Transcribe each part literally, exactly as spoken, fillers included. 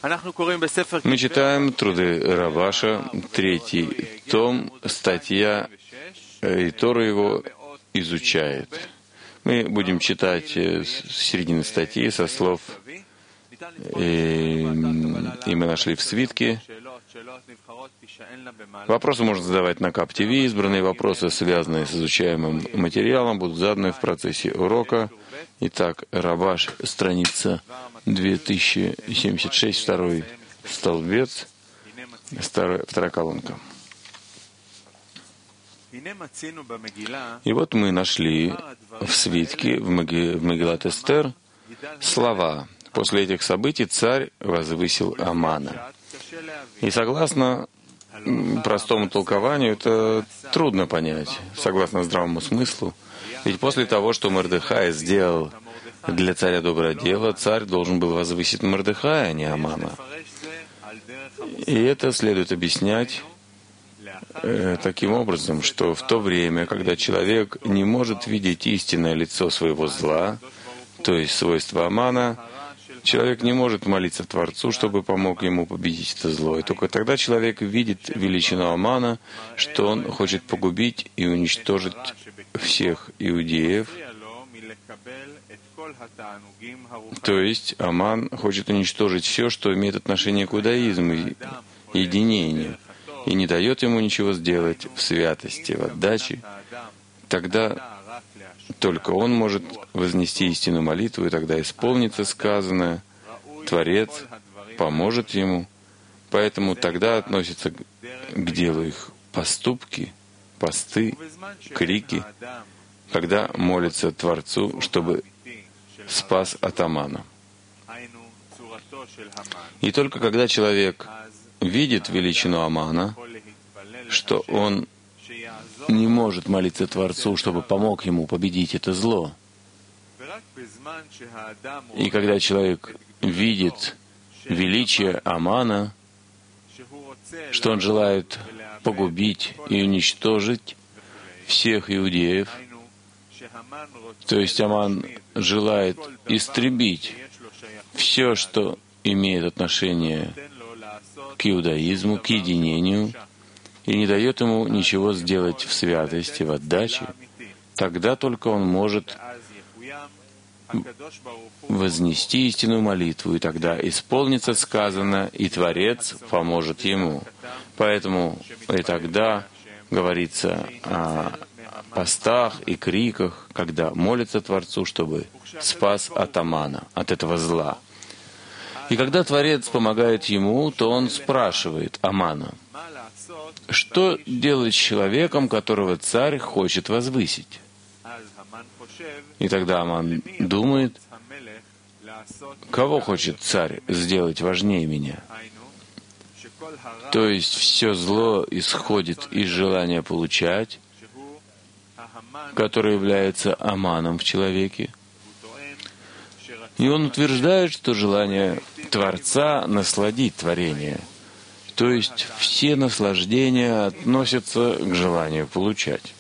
Мы читаем труды Раваша, третий том, статья, и Тора его изучает. Мы будем читать с середины статьи, со слов, и, и мы нашли в свитке. Вопросы можно задавать на КАП ТВ. Избранные вопросы, связанные с изучаемым материалом, будут заданы в процессе урока. Итак, Раваш, страница две тысячи семьдесят шесть, второй столбец, вторая, вторая колонка. И вот мы нашли в свитке, в Мегилат Эстер, слова: «После этих событий царь возвысил Амана». И согласно простому толкованию, это трудно понять, согласно здравому смыслу. Ведь после того, что Мордехай сделал для царя доброе дело, царь должен был возвысить Мордехая, а не Амана. И это следует объяснять э, таким образом, что в то время, когда человек не может видеть истинное лицо своего зла, то есть свойства Амана, человек не может молиться Творцу, чтобы помог ему победить это зло. И только тогда человек видит величину Амана, что он хочет погубить и уничтожить всех иудеев. То есть Аман хочет уничтожить все, что имеет отношение к иудаизму и единению, и не дает ему ничего сделать в святости, в отдаче. Тогда только он может вознести истинную молитву, и тогда исполнится сказанное, Творец поможет ему. Поэтому тогда относятся к делу их поступки, посты, крики, когда молятся Творцу, чтобы спас от Амана. И только когда человек видит величину Амана, что он не может молиться Творцу, чтобы помог ему победить это зло. И когда человек видит величие Амана, что он желает погубить и уничтожить всех иудеев, то есть Аман желает истребить все, что имеет отношение к иудаизму, к единению, и не дает ему ничего сделать в святости, в отдаче, тогда только он может вознести истинную молитву, и тогда исполнится сказанное, и Творец поможет ему. Поэтому и тогда говорится о постах и криках, когда молится Творцу, чтобы спас от Амана, от этого зла. И когда Творец помогает ему, то он спрашивает Амана: что делать с человеком, которого царь хочет возвысить? И тогда Аман думает: кого хочет царь сделать важнее меня? То есть все зло исходит из желания получать, которое является Аманом в человеке. И он утверждает, что желание Творца насладить творение, то есть все наслаждения относятся к желанию получать.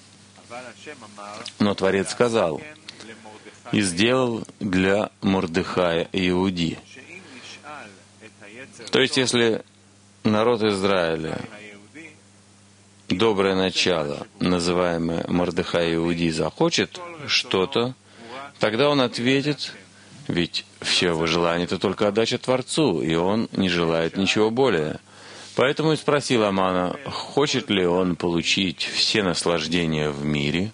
Но Творец сказал и сделал для Мордехая Иуди. То есть если народ Израиля, доброе начало, называемое Мордехай Иуди, захочет что-то, тогда он ответит: ведь все его желание — это только отдача Творцу, и он не желает ничего более. Поэтому и спросил Амана, хочет ли он получить все наслаждения в мире.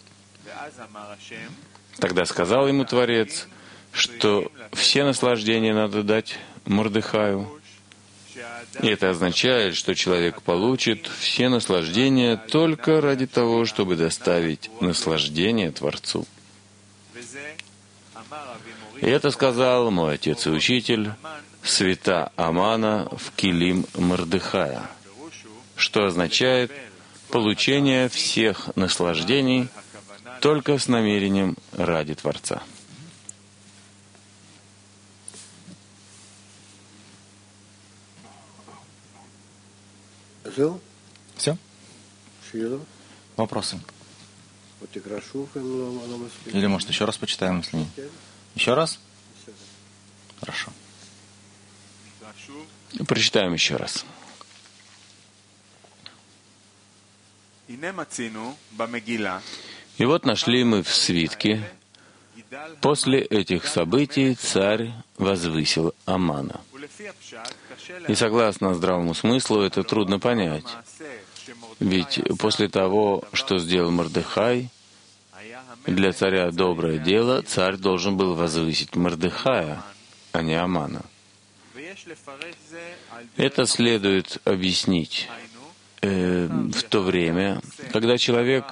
Тогда сказал ему Творец, что все наслаждения надо дать Мордехаю. И это означает, что человек получит все наслаждения только ради того, чтобы доставить наслаждение Творцу. И это сказал мой отец и учитель, свита Амана в килим Мордехая, что означает получение всех наслаждений только с намерением ради Творца. Все? Вопросы? Или, может, еще раз почитаем, если не... Еще раз? Хорошо. Прочитаем еще раз. И вот нашли мы в свитке: после этих событий царь возвысил Амана. И согласно здравому смыслу, это трудно понять. Ведь после того, что сделал Мордехай, для царя доброе дело, царь должен был возвысить Мордехая, а не Амана. Это следует объяснить э, в то время, когда человек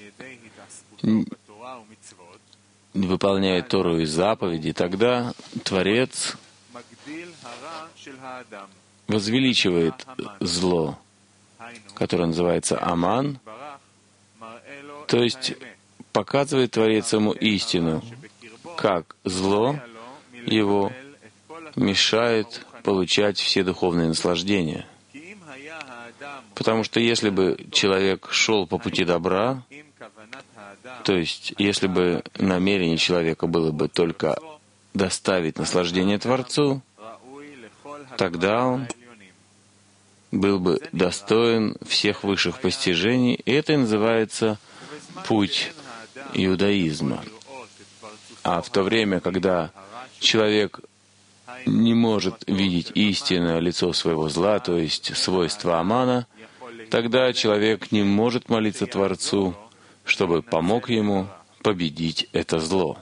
выполняет Тору и заповеди, тогда Творец возвеличивает зло, которое называется Аман, то есть показывает Творец ему истину, как зло его мешает получать все духовные наслаждения. Потому что если бы человек шел по пути добра, то есть если бы намерение человека было бы только доставить наслаждение Творцу, тогда он был бы достоин всех высших постижений, и это и называется путь иудаизма. А в то время, когда человек не может видеть истинное лицо своего зла, то есть свойства Амана, тогда человек не может молиться Творцу, чтобы помог ему победить это зло.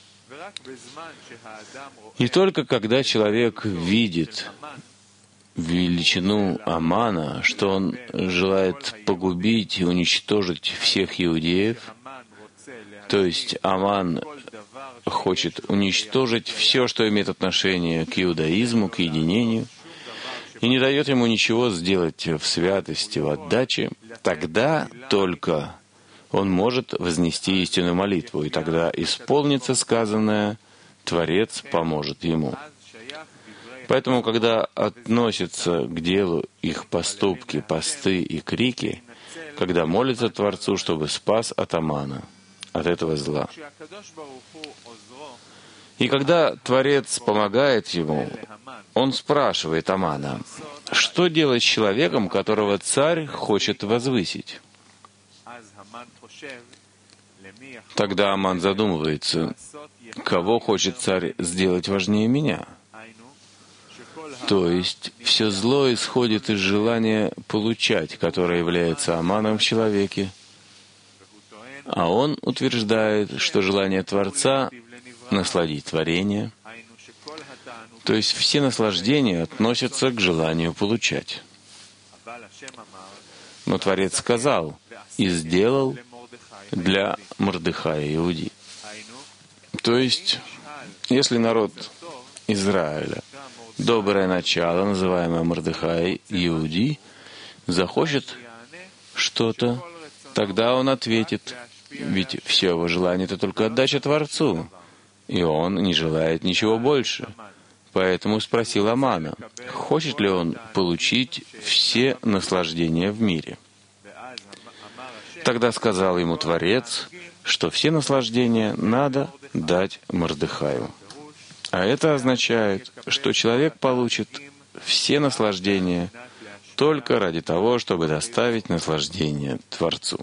И только когда человек видит величину Амана, что он желает погубить и уничтожить всех иудеев, то есть Аман хочет уничтожить все, что имеет отношение к иудаизму, к единению, и не дает ему ничего сделать в святости, в отдаче, тогда только он может вознести истинную молитву, и тогда исполнится сказанное, Творец поможет ему. Поэтому, когда относятся к делу их поступки, посты и крики, когда молятся Творцу, чтобы спас от Амана, от этого зла. И когда Творец помогает ему, он спрашивает Амана, что делать с человеком, которого царь хочет возвысить? Тогда Аман задумывается, кого хочет царь сделать важнее меня? То есть все зло исходит из желания получать, которое является Аманом в человеке. А он утверждает, что желание Творца — насладить творение. То есть все наслаждения относятся к желанию получать. Но Творец сказал и сделал для Мордехая Иуди. То есть, если народ Израиля, доброе начало, называемое Мордехай Иуди, захочет что-то, тогда он ответит, ведь все его желание — это только отдача Творцу, и он не желает ничего больше. Поэтому спросил Амана, хочет ли он получить все наслаждения в мире. Тогда сказал ему Творец, что все наслаждения надо дать Мордехаю. А это означает, что человек получит все наслаждения только ради того, чтобы доставить наслаждение Творцу.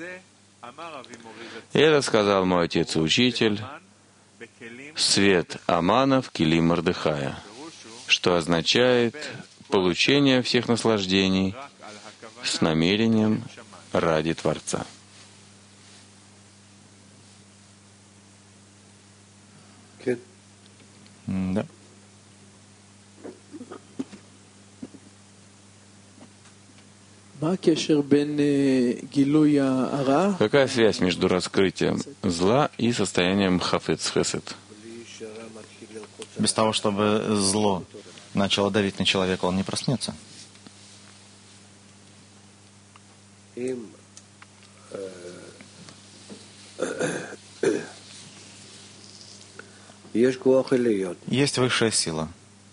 И это сказал мой отец и учитель, свет Амана в кили Мордехая, что означает получение всех наслаждений с намерением ради Творца. Да. Какая связь между раскрытием зла и состоянием хафец хесед? Без того, чтобы зло начало давить на человека, он не проснется. Есть высшая сила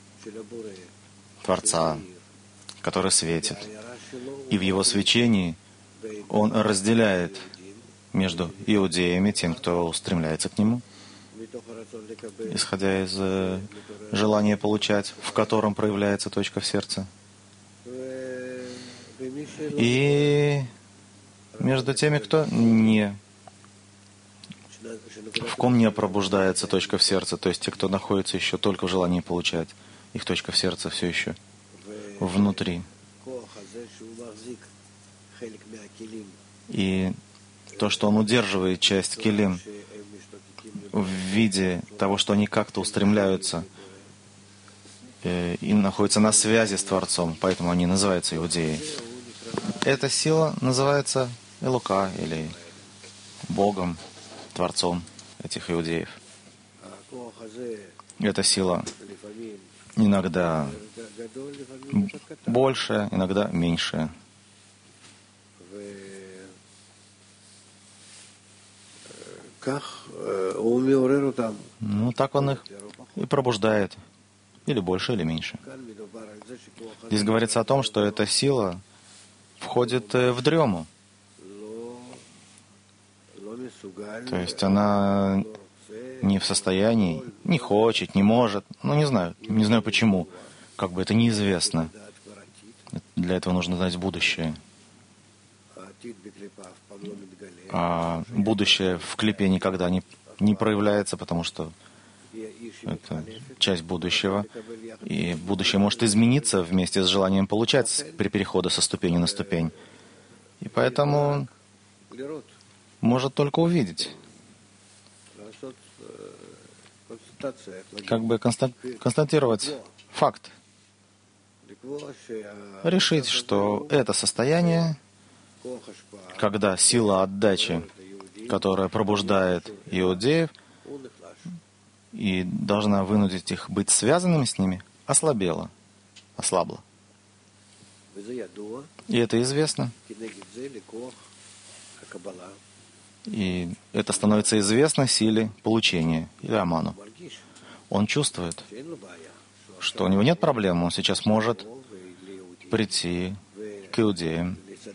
Творца, который светит. И в его свечении он разделяет между иудеями, тем, кто устремляется к нему, исходя из э, желания получать, в котором проявляется точка в сердце. И между теми, кто не, в ком не пробуждается точка в сердце, то есть те, кто находится еще только в желании получать, их точка в сердце все еще внутри. И то, что он удерживает часть килим в виде того, что они как-то устремляются э, и находятся на связи с Творцом, поэтому они называются иудеи. Эта сила называется Элока или Богом, Творцом этих иудеев. Эта сила иногда большая, иногда меньшая. Ну, так он их и пробуждает. Или больше, или меньше. Здесь говорится о том, что эта сила входит в дрему. То есть она не в состоянии, не хочет, не может. Ну, не знаю. Не знаю почему. Как бы это неизвестно. Для этого нужно знать будущее. А будущее в клипе никогда не, не проявляется, потому что это часть будущего. И будущее может измениться вместе с желанием получать при переходе со ступени на ступень. И поэтому может только увидеть. Как бы констатировать факт. Решить, что это состояние, когда сила отдачи, которая пробуждает иудеев и должна вынудить их быть связанными с ними, ослабела, ослабла. И это известно. И это становится известно силе получения, или аману. Он чувствует, что у него нет проблем, он сейчас может прийти к иудеям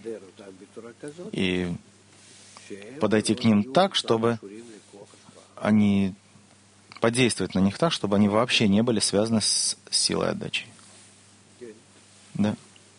и подойти к ним так, чтобы они подействовать на них так, чтобы они вообще не были связаны с силой отдачи. Да.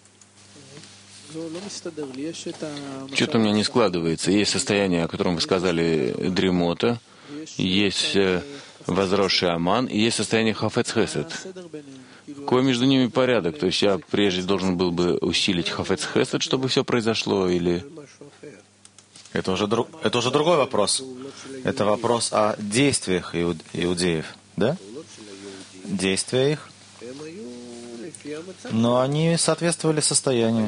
Что-то у меня не складывается. Есть состояние, о котором вы сказали, дремота, есть возросший аман, и есть состояние хафец хесед. Какой между ними порядок? То есть я прежде должен был бы усилить хафец хесед, чтобы все произошло, или... Это уже, друг, это уже другой вопрос. Это вопрос о действиях иуд, иудеев, да? Действия их. Но они соответствовали состоянию.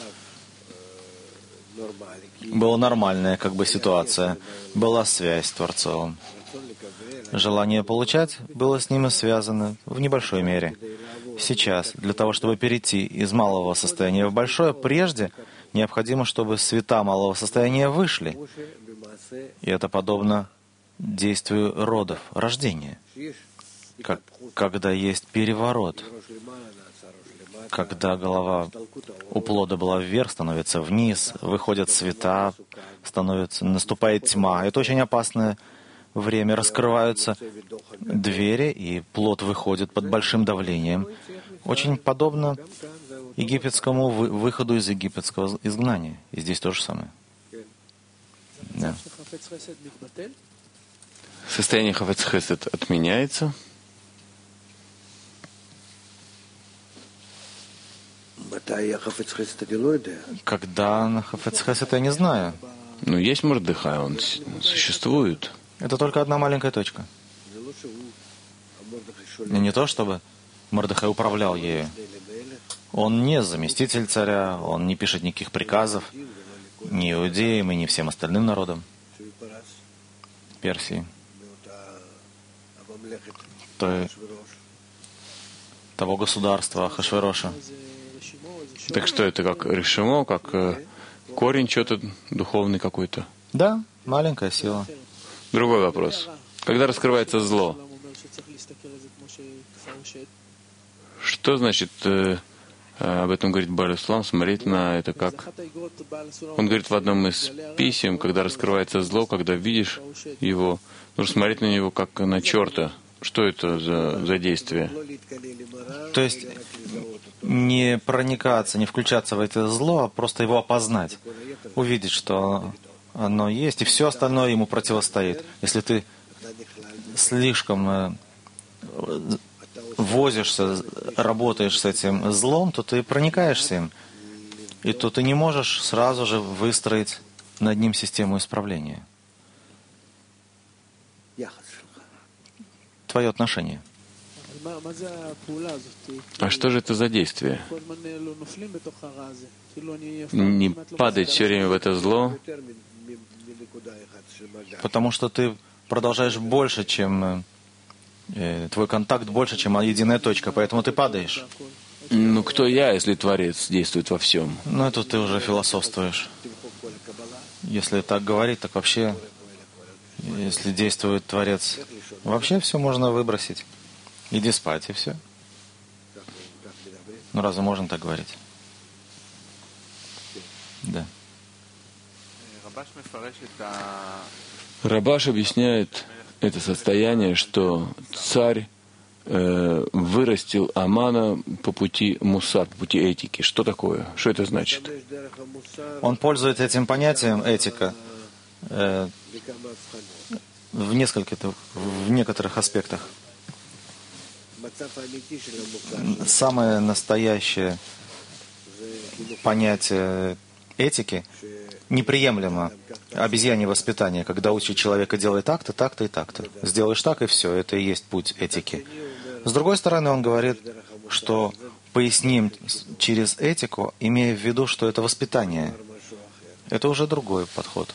Была нормальная как бы ситуация. Была связь с Творцом. Желание получать было с ними связано в небольшой мере. Сейчас, для того, чтобы перейти из малого состояния в большое, прежде необходимо, чтобы света малого состояния вышли. И это подобно действию родов, рождения. Как, когда есть переворот, когда голова у плода была вверх, становится вниз, выходят света, становится, наступает тьма. Это очень опасное время. Раскрываются двери, и плод выходит под большим давлением. Очень подобно египетскому вы, выходу из египетского изгнания. И здесь то же самое. Да. Состояние хафец хесед отменяется. Когда на хафец хесед, я не знаю. Ну, есть Мордехай, он существует. Это только одна маленькая точка. И не то, чтобы Мордехай управлял ею. Он не заместитель царя, он не пишет никаких приказов ни иудеям и ни всем остальным народам Персии. То, того государства Ахашвероша. Так что это, как решимо, как э, корень что-то духовный какой-то? Да, маленькая сила. Другой вопрос. Когда раскрывается зло, что значит э, Об этом говорит Бааль Ислам, смотреть на это как... Он говорит в одном из писем, когда раскрывается зло, когда видишь его, нужно смотреть на него как на черта. Что это за, за действие? То есть не проникаться, не включаться в это зло, а просто его опознать, увидеть, что оно есть, и все остальное ему противостоит. Если ты слишком возишься, работаешь с этим злом, то ты проникаешься им. И то ты не можешь сразу же выстроить над ним систему исправления. Твое отношение. А что же это за действие? Не падать все время в это зло? Потому что ты продолжаешь больше, чем... Э, твой контакт больше, чем единая точка, поэтому ты падаешь. Ну, кто я, если Творец действует во всем? Ну, это ты уже философствуешь. Если так говорить, так вообще, если действует Творец, вообще все можно выбросить. Иди спать, и все. Ну, разве можно так говорить? Да. Рабаш объясняет это состояние, что царь э, вырастил Амана по пути мусар, по пути этики. Что такое? Что это значит? Он пользуется этим понятием этика э, в нескольких, в некоторых аспектах. Самое настоящее понятие этики неприемлемо обезьянье воспитание, когда учит человека делать так-то, так-то и так-то. Сделаешь так, и все. Это и есть путь этики. С другой стороны, он говорит, что поясним через этику, имея в виду, что это воспитание. Это уже другой подход.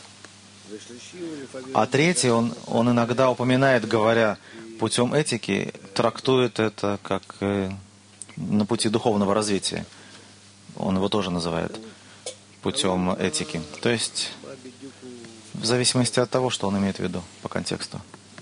А третий, он, он иногда упоминает, говоря путем этики, трактует это как э, на пути духовного развития. Он его тоже называет путем этики. То есть, в зависимости от того, что он имеет в виду по контексту.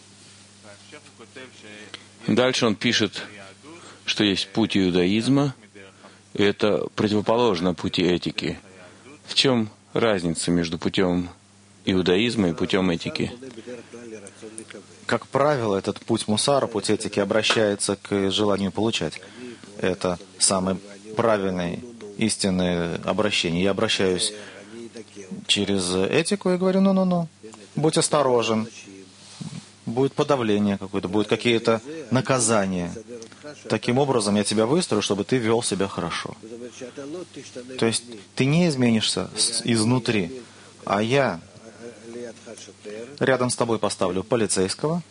Дальше он пишет, что есть путь иудаизма, и это противоположно пути этики. В чем разница между путем иудаизма и путем этики? Как правило, этот путь мусара, путь этики, обращается к желанию получать. Это самый правильный, истинное обращение. Я обращаюсь через этику и говорю, ну-ну-ну, будь осторожен, будет подавление какое-то, будут какие-то наказания. Таким образом я тебя выстрою, чтобы ты вел себя хорошо. То есть ты не изменишься изнутри, а я рядом с тобой поставлю полицейского,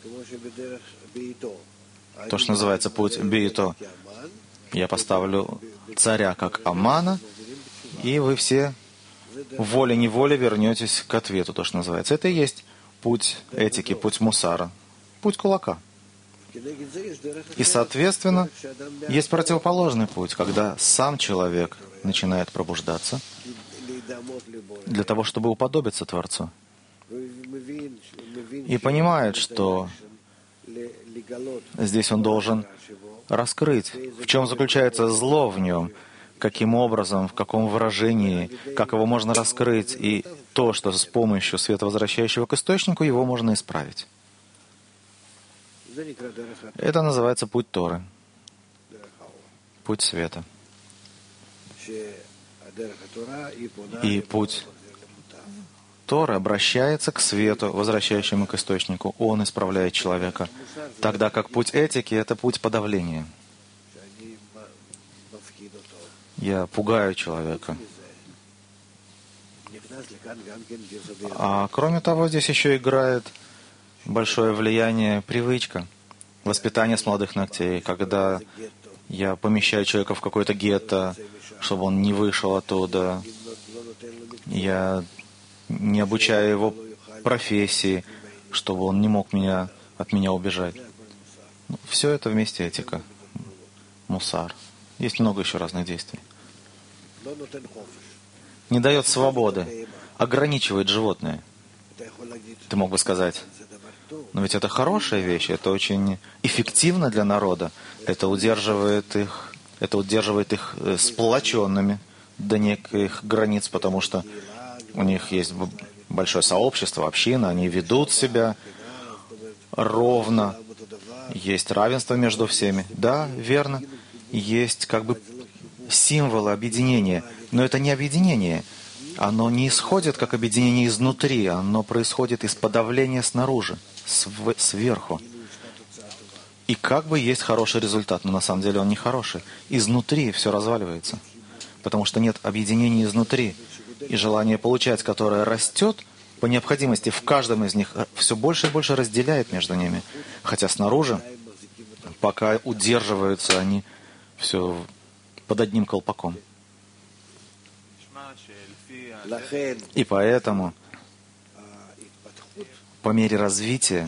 то, что называется путь биито. Я поставлю царя как Амана, и вы все волей-неволей вернетесь к ответу, то, что называется. Это и есть путь этики, путь мусара, путь кулака. И, соответственно, есть противоположный путь, когда сам человек начинает пробуждаться для того, чтобы уподобиться Творцу. И понимает, что здесь он должен раскрыть, в чем заключается зло в нем, каким образом, в каком выражении, как его можно раскрыть, и то, что с помощью света, возвращающего к источнику, его можно исправить. Это называется путь Торы, путь света. И путь Торы обращается к свету, возвращающему к источнику. Он исправляет человека. Тогда как путь этики — это путь подавления. Я пугаю человека. А кроме того, здесь еще играет большое влияние привычка, воспитание с молодых ногтей, когда я помещаю человека в какое-то гетто, чтобы он не вышел оттуда. Я не обучаю его профессии, чтобы он не мог меня, от меня убежать. Все это вместе этика, мусар. Есть много еще разных действий. Не дает свободы, ограничивает животное. Ты мог бы сказать, но ведь это хорошая вещь, это очень эффективно для народа, это удерживает их Это удерживает их сплоченными до неких границ, потому что у них есть большое сообщество, община, они ведут себя ровно, есть равенство между всеми. Да, верно, есть как бы символы объединения, но это не объединение. Оно не исходит как объединение изнутри, оно происходит из подавления снаружи, св- сверху. И как бы есть хороший результат, но на самом деле он не хороший. Изнутри все разваливается, потому что нет объединения изнутри. И желание получать, которое растет по необходимости в каждом из них, все больше и больше разделяет между ними. Хотя снаружи, пока удерживаются они все под одним колпаком. И поэтому по мере развития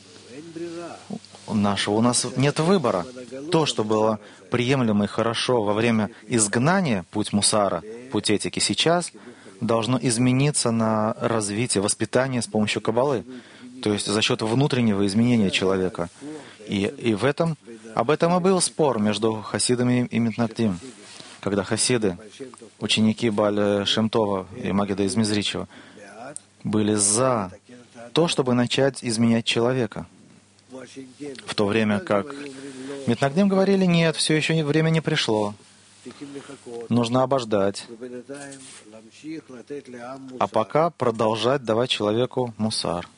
нашего у нас нет выбора. То, что было приемлемо и хорошо во время изгнания, путь мусара, путь этики, сейчас должно измениться на развитие, воспитание с помощью каббалы, то есть за счет внутреннего изменения человека. И, и в этом, об этом и был спор между хасидами и Митнагдим, когда хасиды, ученики Бааля Шем Това и Магида из Мизричева, были за то, чтобы начать изменять человека. В то время как Митнагдим говорили, нет, все еще время не пришло. Нужно обождать. А пока продолжать давать человеку мусар.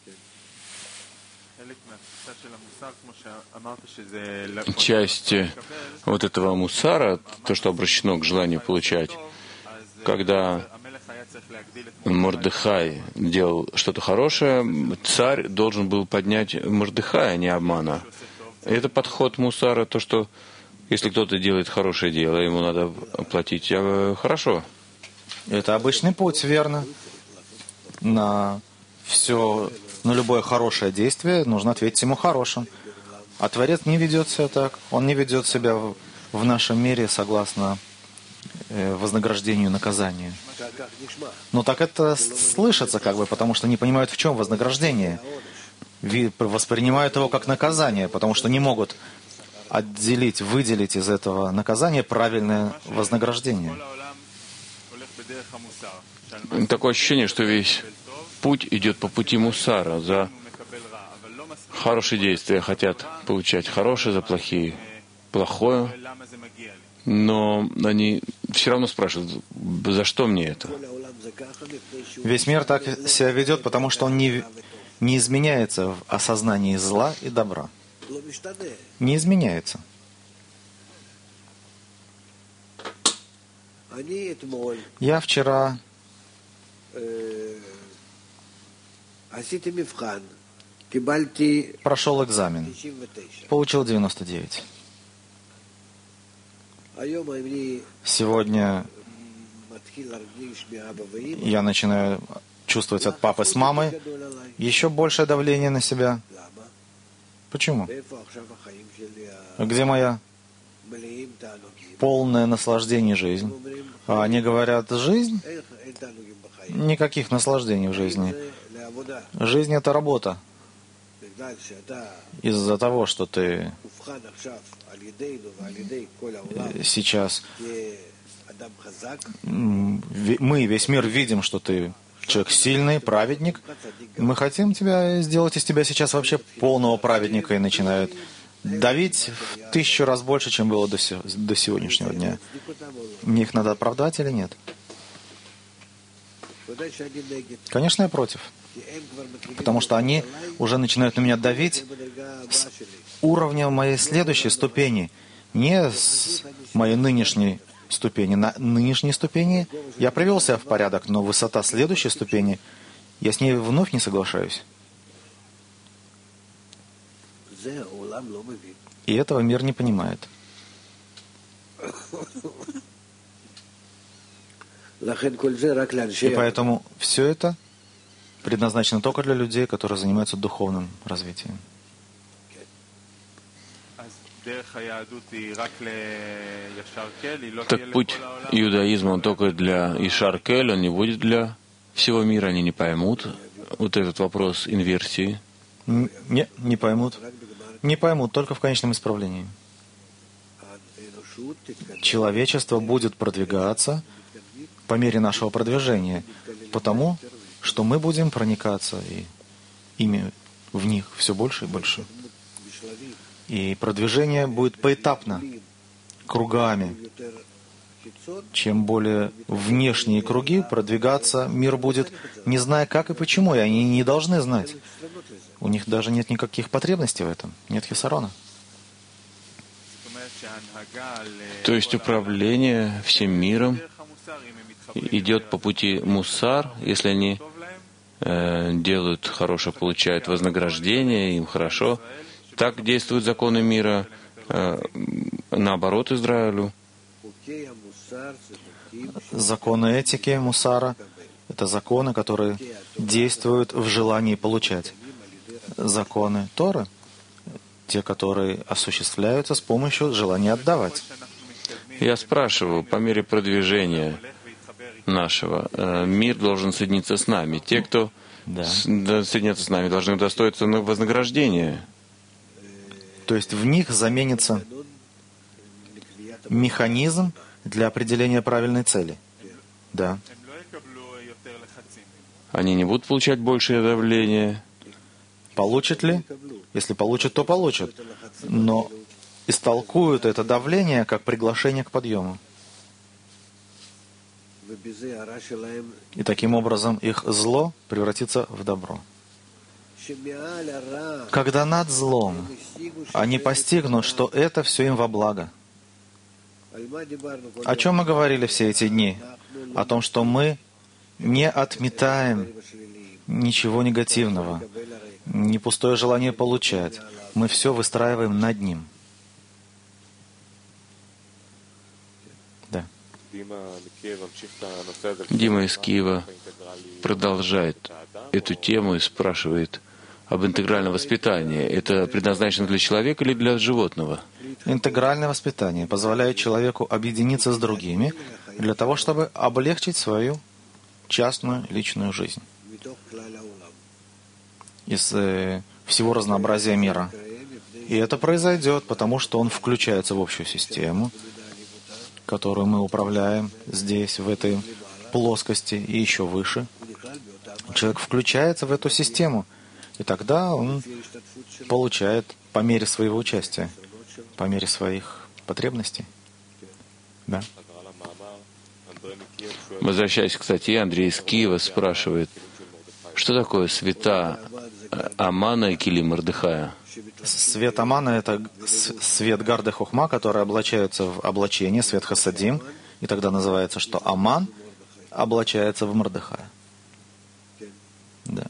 Часть вот этого мусара, то, что обращено к желанию получать, когда Мордехай делал что-то хорошее, царь должен был поднять Мордехая, а не обмана. Это подход мусара, то, что если кто-то делает хорошее дело, ему надо платить хорошо. Это обычный путь, верно. На все, на любое хорошее действие нужно ответить ему хорошим. А Творец не ведет себя так. Он не ведет себя в, в нашем мире согласно э, вознаграждению и наказанию. Но так это слышится, как бы, потому что не понимают, в чем вознаграждение. Воспринимают его как наказание, потому что не могут отделить, выделить из этого наказания правильное вознаграждение. Такое ощущение, что весь путь идет по пути мусара. За хорошие действия хотят получать хорошее, за плохие плохое. Но они все равно спрашивают, за что мне это? Весь мир так себя ведет, потому что он не, не изменяется в осознании зла и добра. Не изменяется. Я вчера прошел экзамен, получил девяносто девять. Сегодня я начинаю чувствовать от папы с мамой еще большее давление на себя. Почему? Где моя полное наслаждение жизнь? А они говорят, жизнь? Никаких наслаждений в жизни. Жизнь — это работа. Из-за того, что ты сейчас, мы, весь мир, видим, что ты человек сильный, праведник. Мы хотим тебя сделать из тебя сейчас вообще полного праведника, и начинают давить в тысячу раз больше, чем было до, се- до сегодняшнего дня. Мне их надо оправдать или нет? Конечно, я против. Потому что они уже начинают на меня давить с уровня моей следующей ступени, не с моей нынешней ступени. На нынешней ступени я привел себя в порядок, но высота следующей ступени, я с ней вновь не соглашаюсь. И этого мир не понимает. И поэтому все это предназначено только для людей, которые занимаются духовным развитием. Так путь иудаизма, он только для Ишар-Кель, он не будет для всего мира, они не поймут вот этот вопрос инверсии. Не, не поймут. Не поймут, только в конечном исправлении. человечество будет продвигаться по мере нашего продвижения, потому что мы будем проникаться и ими в них все больше и больше. И продвижение будет поэтапно, кругами. Чем более внешние круги продвигаться, мир будет, не зная как и почему, и они не должны знать. У них даже нет никаких потребностей в этом, нет хисарона. То есть управление всем миром идет по пути мусар, если они э, делают хорошо, получают вознаграждение, им хорошо. Так действуют законы мира, э, наоборот Израилю. Законы этики мусара — это законы, которые действуют в желании получать. Законы Торы — те, которые осуществляются с помощью желания отдавать. Я спрашиваю, по мере продвижения нашего, э, мир должен соединиться с нами. Те, кто да. соединятся с нами, должны удостоиться вознаграждения. То есть в них заменится механизм для определения правильной цели. Да. Они не будут получать большее давление. Получат ли? Если получат, то получат. Но истолкуют это давление как приглашение к подъему. И таким образом их зло превратится в добро. Когда над злом они постигнут, что это все им во благо. О чем мы говорили все эти дни? О том, что мы не отметаем ничего негативного, не пустое желание получать. Мы все выстраиваем над ним. Да. Дима из Киева продолжает эту тему и спрашивает об интегральном воспитании. Это предназначено для человека или для животного? Интегральное воспитание позволяет человеку объединиться с другими для того, чтобы облегчить свою частную личную жизнь из э, всего разнообразия мира. И это произойдет, потому что он включается в общую систему, которую мы управляем здесь, в этой плоскости и еще выше. Человек включается в эту систему, и тогда он получает по мере своего участия, по мере своих потребностей. Да. Возвращаясь к статье, Андрей из Киева спрашивает, что такое света Амана и Кили Мордехая? Свет Амана — это свет Гарды Хохма, который облачается в облачение, свет Хасадим, и тогда называется, что Аман облачается в Мордехая. Да.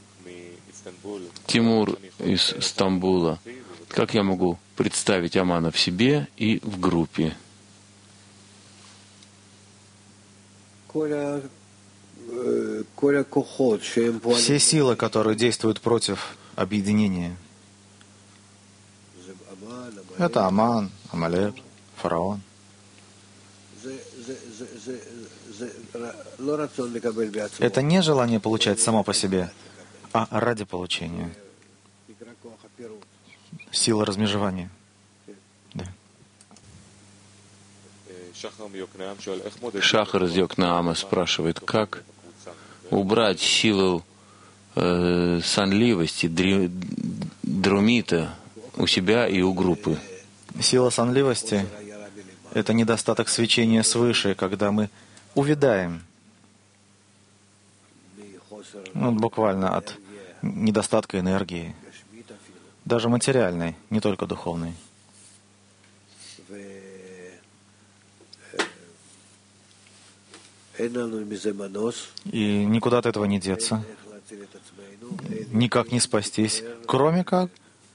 Тимур из Стамбула. Как я могу представить Амана в себе и в группе? Все силы, которые действуют против объединения, это Аман, Амалек, фараон. Это не желание получать само по себе, а ради получения. Сила размежевания. Да. Шахар из Йокнаама спрашивает, как убрать силу э, сонливости, дри, друмита у себя и у группы. Сила сонливости — это недостаток свечения свыше, когда мы увядаем, ну, буквально от недостатка энергии, даже материальной, не только духовной. И никуда от этого не деться, никак не спастись, кроме как,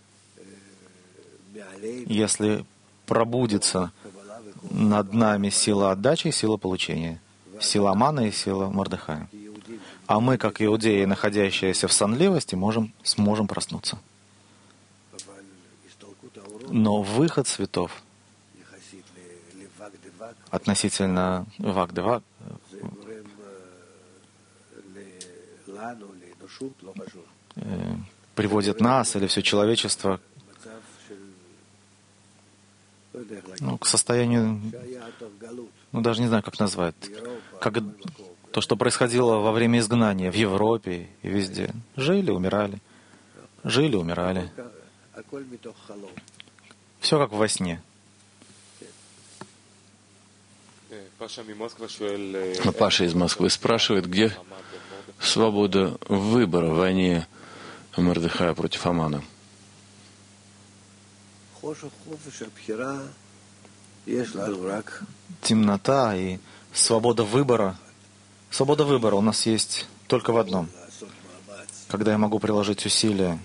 если пробудится над нами сила отдачи и сила получения, сила Амана и сила Мордехая. А мы, как иудеи, находящиеся в сонливости, можем, сможем проснуться. Но выход светов относительно вак-де-вак приводит нас или все человечество ну, к состоянию, ну, даже не знаю, как назвать, как то, что происходило во время изгнания в Европе и везде. Жили, умирали. Жили, умирали. Все как во сне. Паша из Москвы спрашивает, где свобода выбора в войне Мордехая против Амана. Темнота и свобода выбора. Свобода выбора у нас есть только в одном. Когда я могу приложить усилия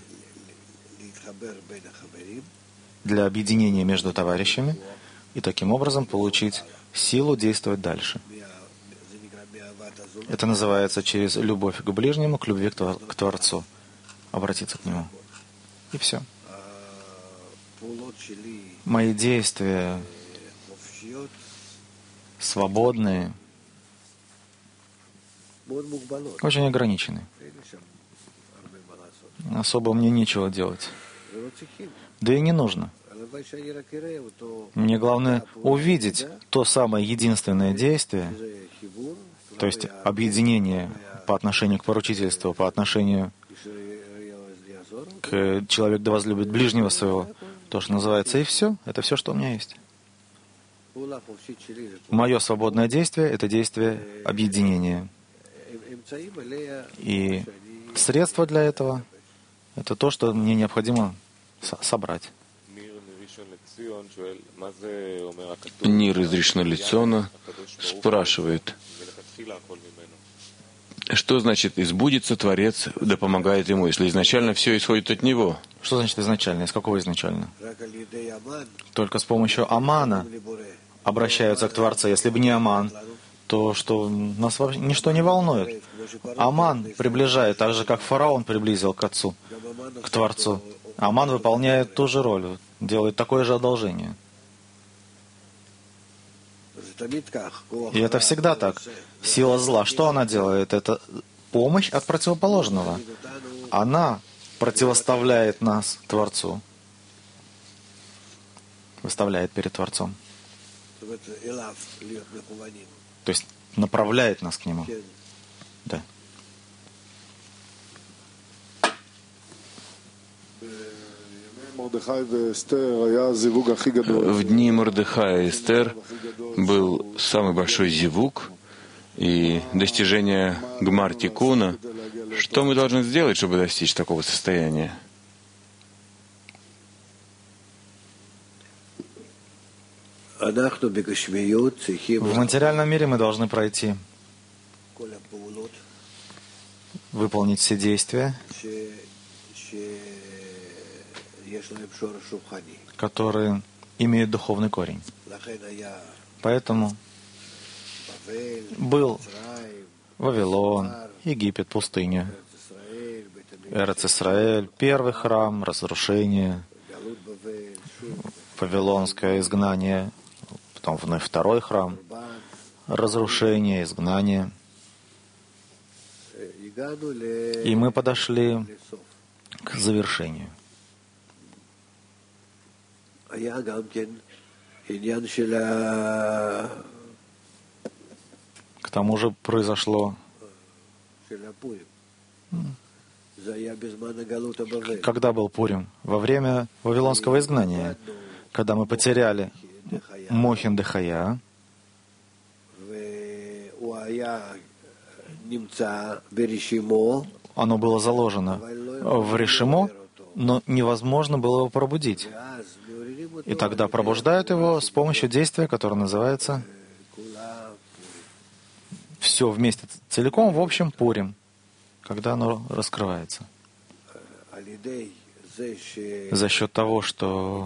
для объединения между товарищами и таким образом получить силу действовать дальше. Это называется через любовь к ближнему, к любви к Творцу. Обратиться к Нему. И все. Мои действия свободные, очень ограничены. Особо мне нечего делать. Да и не нужно. Мне главное увидеть то самое единственное действие, то есть объединение по отношению к поручительству, по отношению к человеку, да возлюбит ближнего своего, то, что называется, и все. Это все, что у меня есть. Мое свободное действие — это действие объединения. И средство для этого — это то, что мне необходимо собрать. Нир из Ришона-Лециона спрашивает, что значит «избудется Творец, да помогает ему», если изначально все исходит от него? Что значит изначально? Из какого изначально? Только с помощью Амана обращаются к Творцу. Если бы не Аман, то что нас вообще ничто не волнует. Аман приближает, так же, как фараон приблизил к Отцу, к Творцу. Аман выполняет ту же роль, делает такое же одолжение. И это всегда так. Сила зла, что она делает? Это помощь от противоположного. Она противоставляет нас Творцу. Выставляет перед Творцом. То есть направляет нас к Нему. Да. В дни Мордехая и Эстер был самый большой зивук и достижение Гмар Тикуна. Что мы должны сделать, чтобы достичь такого состояния? В материальном мире мы должны пройти, выполнить все действия, которые имеют духовный корень. Поэтому был Вавилон, Египет, пустыня, Эрец Исраэль, первый храм, разрушение, вавилонское изгнание, потом вновь второй храм, разрушение, изгнание. И мы подошли к завершению. К тому же произошло, когда был Пурим? Во время вавилонского изгнания, когда мы потеряли Мохин Дехая, оно было заложено в Решимо, но невозможно было его пробудить. И тогда пробуждают его с помощью действия, которое называется все вместе целиком, в общем, Пурим, когда оно раскрывается. За счет того, что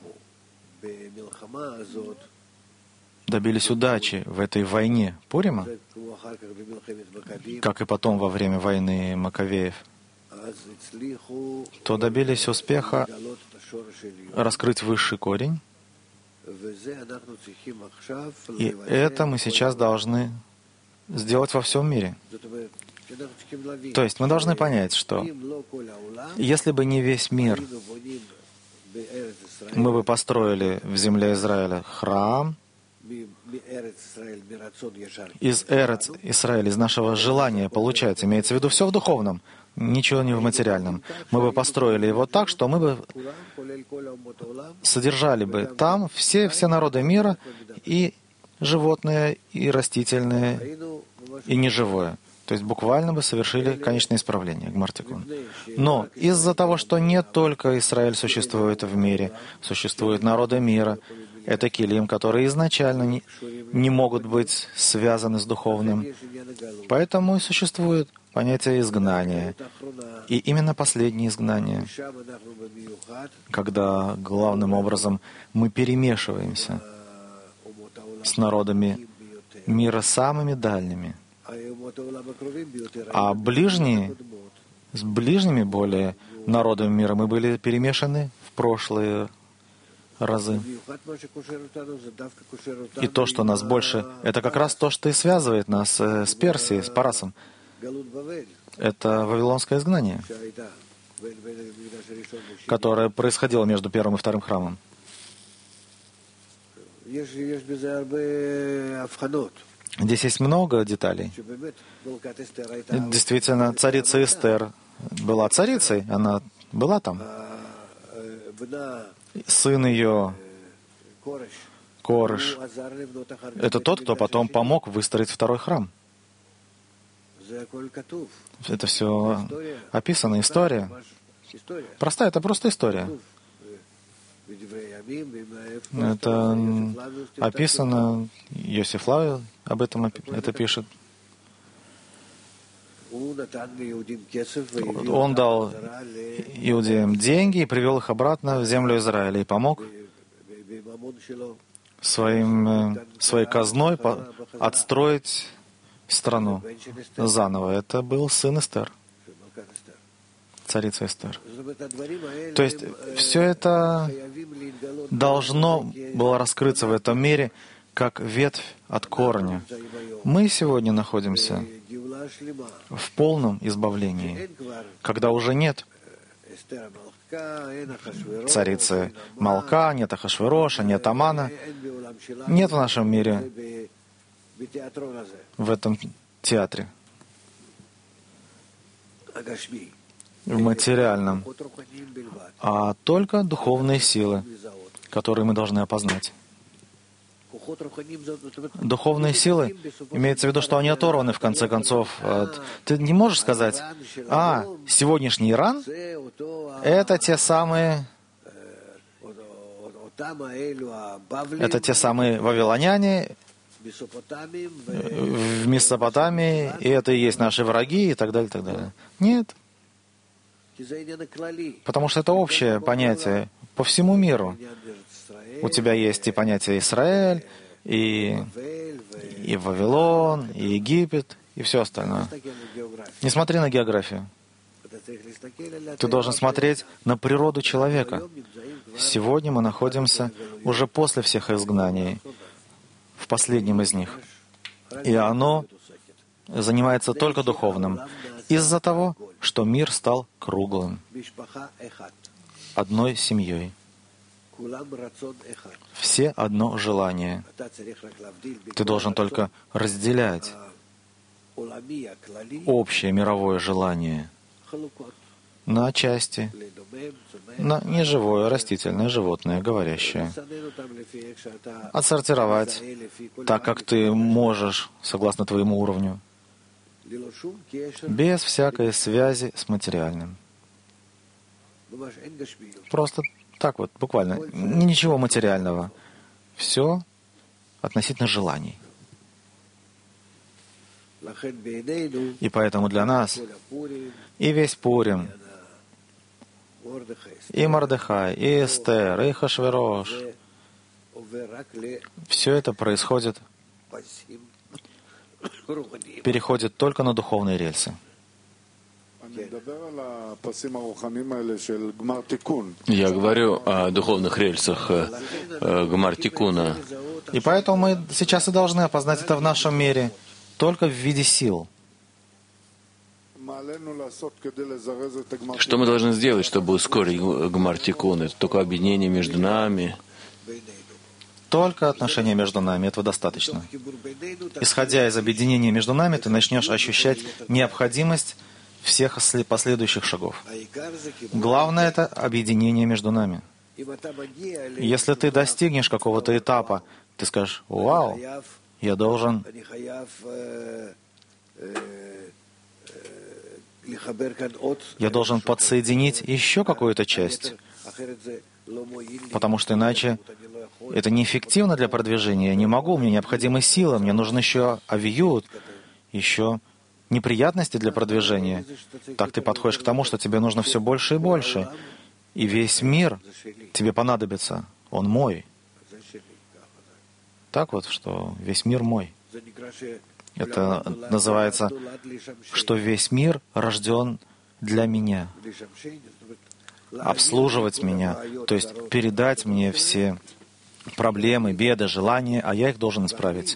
добились удачи в этой войне Пурима, как и потом во время войны Маковеев, то добились успеха раскрыть высший корень. И это мы сейчас должны сделать во всем мире. То есть мы должны понять, что если бы не весь мир мы бы построили в земле Израиля храм, из Эрец Исраиля, из нашего желания получать, имеется в виду все в духовном, ничего не в материальном. Мы бы построили его так, что мы бы содержали бы там все, все народы мира, и животные, и растительные, и неживое. То есть буквально бы совершили конечное исправление, Гмартикун. Но из-за того, что не только Израиль существует в мире, существуют народы мира, это килим, которые изначально не, не могут быть связаны с духовным. Поэтому и существует понятие изгнания. И именно последнее изгнание, когда главным образом мы перемешиваемся с народами мира самыми дальними. А ближние, с ближними более народами мира мы были перемешаны в прошлые разы. И то, что нас больше, это как раз то, что и связывает нас с Персией, с Парасом. Это вавилонское изгнание, которое происходило между первым и вторым храмом. Здесь есть много деталей. Действительно, царица Эстер была царицей, она была там. Сын ее, Кореш, это тот, кто потом помог выстроить второй храм. Это все описано, история. Простая, это просто история. Это описано, Йосиф Флавий об этом это пишет. Он дал иудеям деньги и привел их обратно в землю Израиля и помог своим, своей казной отстроить страну заново. Это был сын Эстер, царица Эстер. То есть все это должно было раскрыться в этом мире как ветвь от корня. Мы сегодня находимся в полном избавлении, когда уже нет царицы Малка, нет Ахашвероша, нет Амана, нет в нашем мире, в этом театре, в материальном, а только духовные силы, которые мы должны опознать. Духовные силы, имеется в виду, что они оторваны, в конце концов. Ты не можешь сказать, а, сегодняшний Иран — это те самые, это те самые вавилоняне в Месопотамии, и это и есть наши враги, и так далее, и так далее. Нет. Потому что это общее понятие по всему миру. У тебя есть и понятие Израиль, и, и Вавилон, и Египет, и все остальное. Не смотри на географию. Ты должен смотреть на природу человека. Сегодня мы находимся уже после всех изгнаний, в последнем из них. И оно занимается только духовным. Из-за того, что мир стал круглым, одной семьей. Все одно желание. Ты должен только разделять общее мировое желание на части, на неживое, растительное, животное, говорящее. Отсортировать так, как ты можешь, согласно твоему уровню, без всякой связи с материальным. Просто так вот, буквально. Ничего материального. Все относительно желаний. И поэтому для нас и весь Пурим, и Мордехай, и Эстер, и Хашверош, все это происходит, переходит только на духовные рельсы. Я говорю о духовных рельсах Гмар-Тикуна. И поэтому мы сейчас и должны опознать это в нашем мире только в виде сил. Что мы должны сделать, чтобы ускорить гмар тикун? Это только объединение между нами. Только отношения между нами, этого достаточно. Исходя из объединения между нами, ты начнешь ощущать необходимость всех последующих шагов. Главное — это объединение между нами. Если ты достигнешь какого-то этапа, ты скажешь: «Вау, я должен я должен подсоединить еще какую-то часть, потому что иначе это неэффективно для продвижения. Я не могу, мне необходимы силы, мне нужен еще авиют, еще неприятности для продвижения». Так ты подходишь к тому, что тебе нужно все больше и больше. И весь мир тебе понадобится. Он мой. Так вот, что весь мир мой. Это называется, что весь мир рожден для меня. Обслуживать меня, то есть передать мне все проблемы, беды, желания, а я их должен исправить.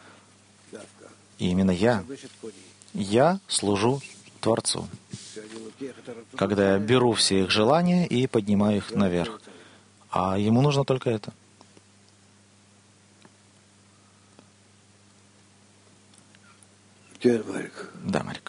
И именно я, я служу Творцу, когда я беру все их желания и поднимаю их наверх. А ему нужно только это. Да, Марик.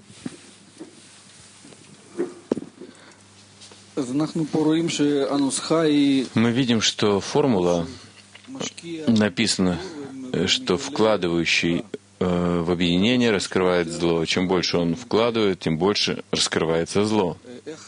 Мы видим, что формула написана, что вкладывающий э, в объединение раскрывает зло. Чем больше он вкладывает, тем больше раскрывается зло.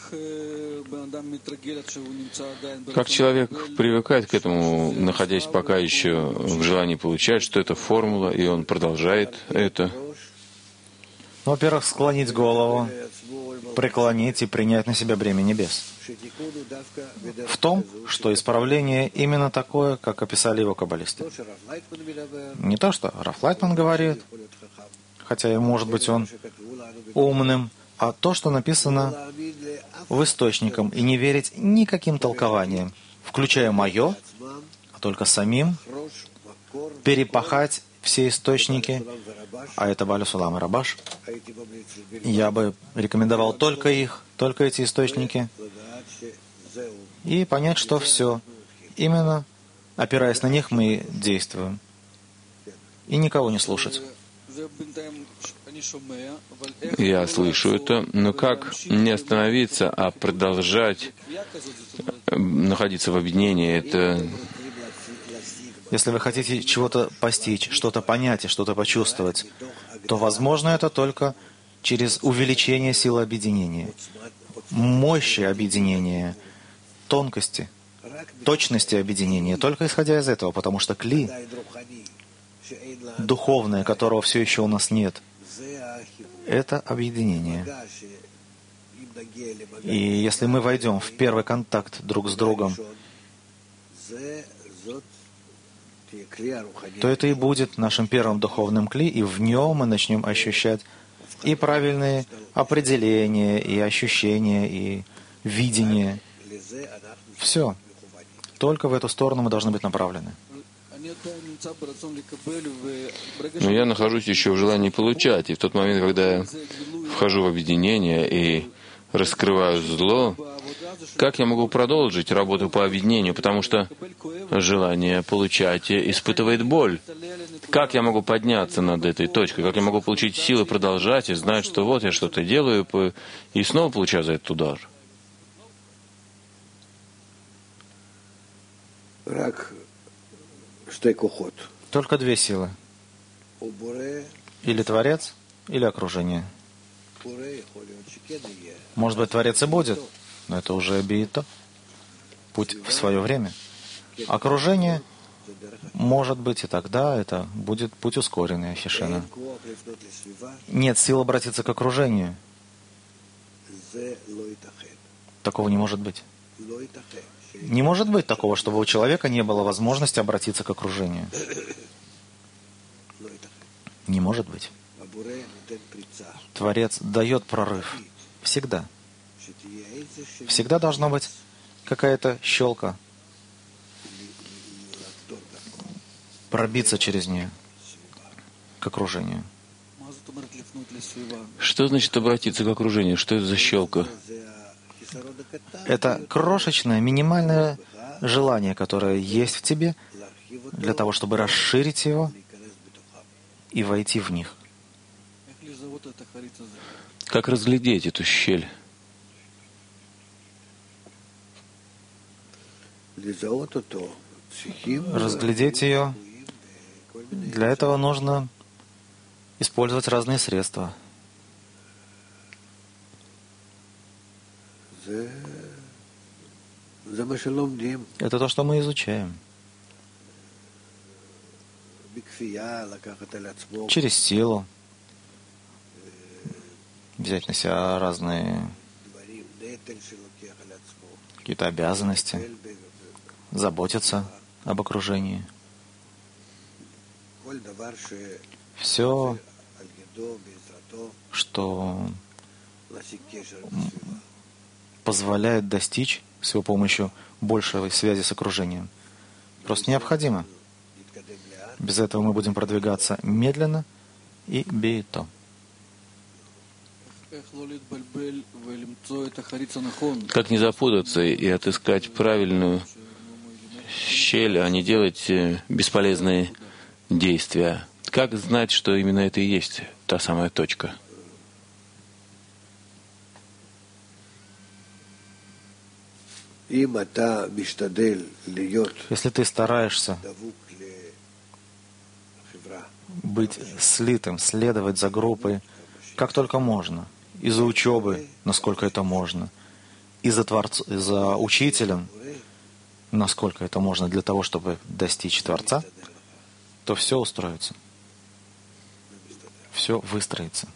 Как человек привыкает к этому, находясь пока еще в желании получать, что это формула, и он продолжает это? Во-первых, склонить голову, преклонить и принять на себя бремя небес. В том, что исправление именно такое, как описали его каббалисты. Не то, что Раф Лайтман говорит, хотя, и может быть, он умным, а то, что написано в источником, и не верить никаким толкованиям, включая мое, а только самим, перепахать все источники, а это Бааля Сулам и Рабаш. Я бы рекомендовал только их, только эти источники, и понять, что все, именно опираясь на них, мы действуем. И никого не слушать. Я слышу это, но как не остановиться, а продолжать находиться в объединении? Это... Если вы хотите чего-то постичь, что-то понять и что-то почувствовать, то возможно это только через увеличение силы объединения, мощи объединения, тонкости, точности объединения, только исходя из этого, потому что кли, духовное, которого все еще у нас нет, это объединение. И если мы войдем в первый контакт друг с другом, то это и будет нашим первым духовным кли, и в нем мы начнем ощущать и правильные определения, и ощущения, и видение. Все. Только в эту сторону мы должны быть направлены. Но я нахожусь еще в желании получать, и в тот момент, когда я вхожу в объединение и раскрываю зло, как я могу продолжить работу по объединению, потому что желание получать испытывает боль. Как я могу подняться над этой точкой? Как я могу получить силы продолжать и знать, что вот я что-то делаю, и снова получаю за этот удар? Только две силы. Или Творец, или окружение. Может быть, Творец и будет, но это уже биито. Путь в свое время. Окружение, может быть, и тогда это будет путь ускоренный, Ахишена. Нет сил обратиться к окружению. Такого не может быть. Не может быть такого, чтобы у человека не было возможности обратиться к окружению. Не может быть. Творец дает прорыв. Всегда. Всегда должна быть какая-то щелка. Пробиться через нее к окружению. Что значит обратиться к окружению? Что это за щелка? Это крошечное, минимальное желание, которое есть в тебе, для того, чтобы расширить его и войти в них. Как разглядеть эту щель? Разглядеть ее, для этого нужно использовать разные средства. Это то, что мы изучаем. Через силу взять на себя разные какие-то обязанности, заботиться об окружении. Все, что позволяет достичь с его помощью большей связи с окружением. Просто необходимо. Без этого мы будем продвигаться медленно и бейто. Как не запутаться и отыскать правильную щель, а не делать бесполезные действия? Как знать, что именно это и есть та самая точка? Если ты стараешься быть слитым, следовать за группой, как только можно, и за учебой, насколько это можно, и за, творц... и за учителем, насколько это можно для того, чтобы достичь Творца, то все устроится. Все выстроится.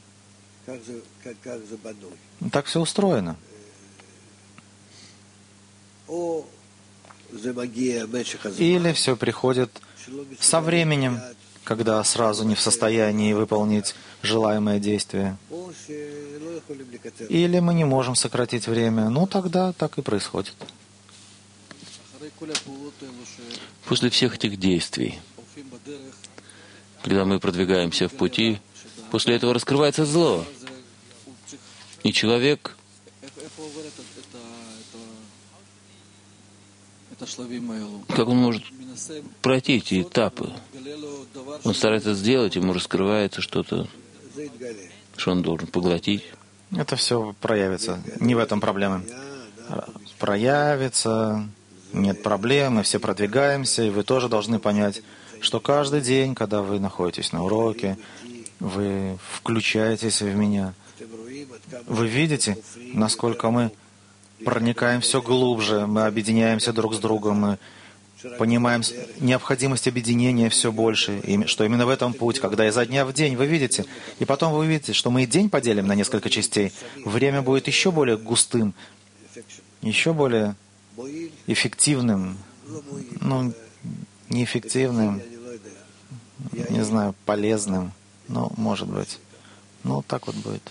Так все устроено. Или все приходит со временем, когда сразу не в состоянии выполнить желаемое действие. Или мы не можем сократить время. Ну, тогда так и происходит. После всех этих действий, когда мы продвигаемся в пути, после этого раскрывается зло. И человек как он может пройти эти этапы? Он старается сделать, ему раскрывается что-то, что он должен поглотить. Это все проявится. Не в этом проблема. Проявится, нет проблем, мы все продвигаемся, и вы тоже должны понять, что каждый день, когда вы находитесь на уроке, вы включаетесь в меня. Вы видите, насколько мы проникаем все глубже, мы объединяемся друг с другом, мы понимаем необходимость объединения все больше, и что именно в этом путь, когда изо дня в день, вы видите, и потом вы увидите, что мы и день поделим на несколько частей, время будет еще более густым, еще более эффективным, ну, неэффективным, не знаю, полезным, ну, может быть, ну, так вот будет.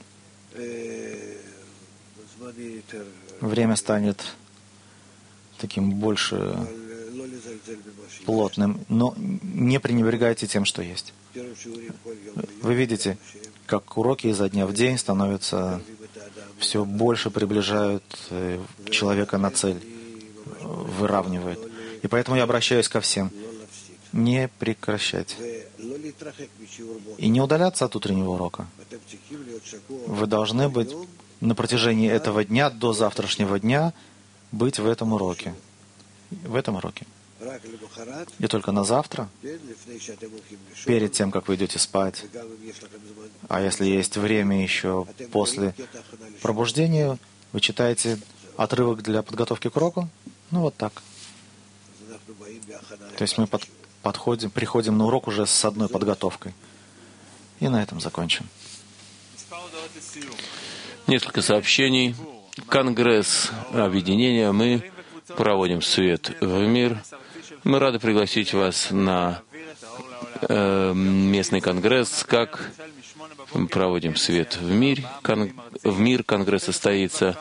Время станет таким больше плотным, но не пренебрегайте тем, что есть. Вы видите, как уроки изо дня в день становятся все больше, приближают человека на цель, выравнивают. И поэтому я обращаюсь ко всем. Не прекращать. И не удаляться от утреннего урока. Вы должны быть на протяжении этого дня до завтрашнего дня быть в этом уроке. В этом уроке. И только на завтра, перед тем, как вы идете спать, а если есть время еще после пробуждения, вы читаете отрывок для подготовки к уроку, ну вот так. То есть мы под, подходим, приходим на урок уже с одной подготовкой. И на этом закончим. Несколько сообщений. Конгресс объединения. Мы проводим свет в мир. Мы рады пригласить вас на э, местный конгресс. Как проводим свет в мир. Кон, в мир конгресс состоится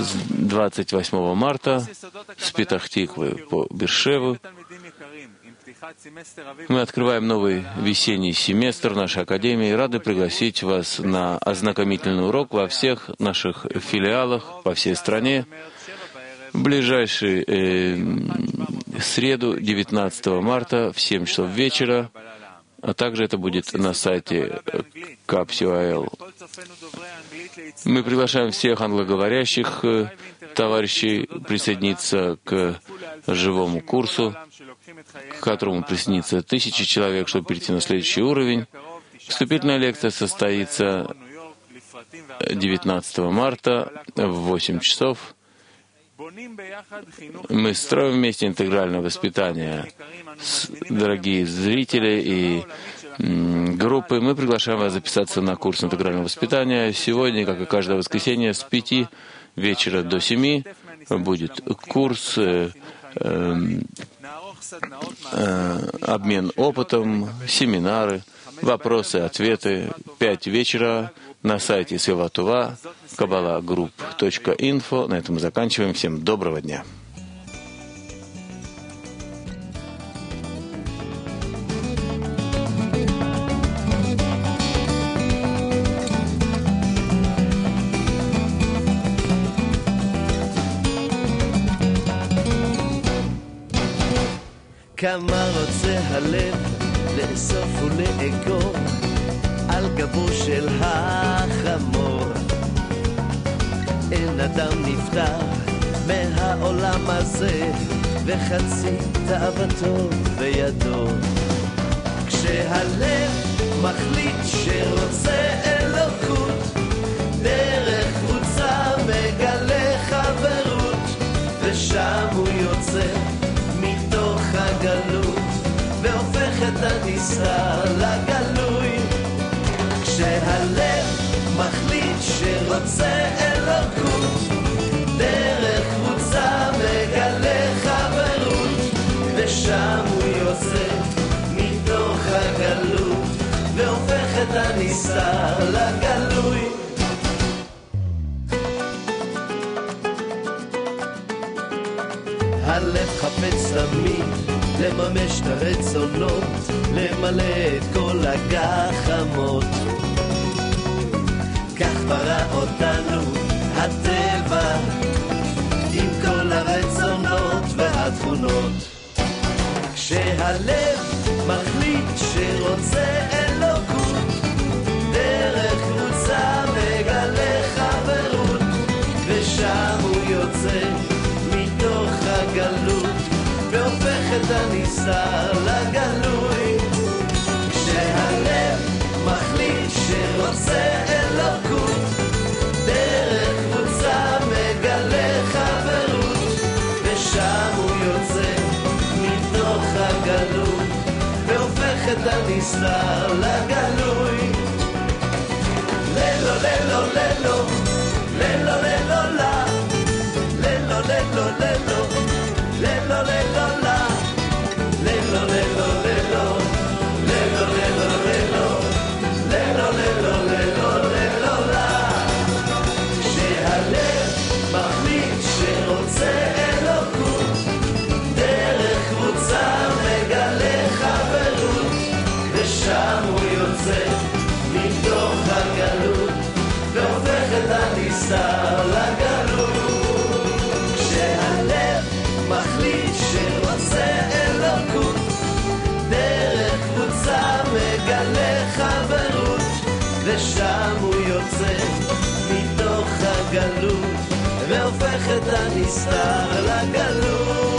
двадцать восьмого марта с Петах-Тиквы по Бершеву. Мы открываем новый весенний семестр нашей Академии и рады пригласить вас на ознакомительный урок во всех наших филиалах по всей стране в ближайшую э, среду, девятнадцатого марта в семь часов вечера, а также это будет на сайте капсиуэл. Мы приглашаем всех англоговорящих товарищей присоединиться к живому курсу, к которому присоединится тысячи человек, чтобы перейти на следующий уровень. Вступительная лекция состоится девятнадцатого марта в восемь часов. Мы строим вместе интегральное воспитание. Дорогие зрители и группы, мы приглашаем вас записаться на курс интегрального воспитания. Сегодня, как и каждое воскресенье, с пяти вечера до семи будет курс э, э, э, обмен опытом, семинары, вопросы, ответы. Пять вечера на сайте Севатува, кабала групп точка инфо. На этом мы заканчиваем. Всем доброго дня. כמה רוצה הלב לאסוף ולאגור על גבו של החמור. אין אדם נפטר מהעולם הזה וחצי תאוותו בידו. כשהלב מחליט שרוצה אלוקות, דרך קבוצה מגלה חברות, ושם הוא יוצא מתוך הגלות והופך את הנסתר לגלוי. כשהלב מחליט שרוצה אלוקות, דרך קבוצה מגלה חברות, ושם הוא יוצא מתוך הגלות והופך את הנסתר לגלוי. הלב חפץ תמיד לממש את הרצונות, למלא את כל הגחמות. כך ברא אותנו הטבע עם כל הרצונות והתכונות. כשהלב מחליט שרוצה אלוקות, דרך קבוצה מגלה חברות, ושם הוא יוצא מתוך הגלות והופך את הנסתר לגלוי. כשהלב מחליט שרוצה אלוקות, דרך קבוצה מגלה חברות, ושם הוא יוצא מתוך הגלות והופך את הנסתר לגלוי. ללו ללו ללו ללו ללו לה ללו ללו ללו ללו ללו לה ללו ללו ללו ללו ללו ללו ללו ללו ללו ללו לה. כשהלב מחליט שרוצה אלוקות, דרך קבוצה מגלה חברות, ושם הוא יוצא מתוך הגלות והופך את הנסתר לגלות. כשהלב מחליט שרוצה אלוקות, דרך קבוצה מגלה חברות, ושם הוא יוצא מתוך הגלות והופך את הנסתר לגלות.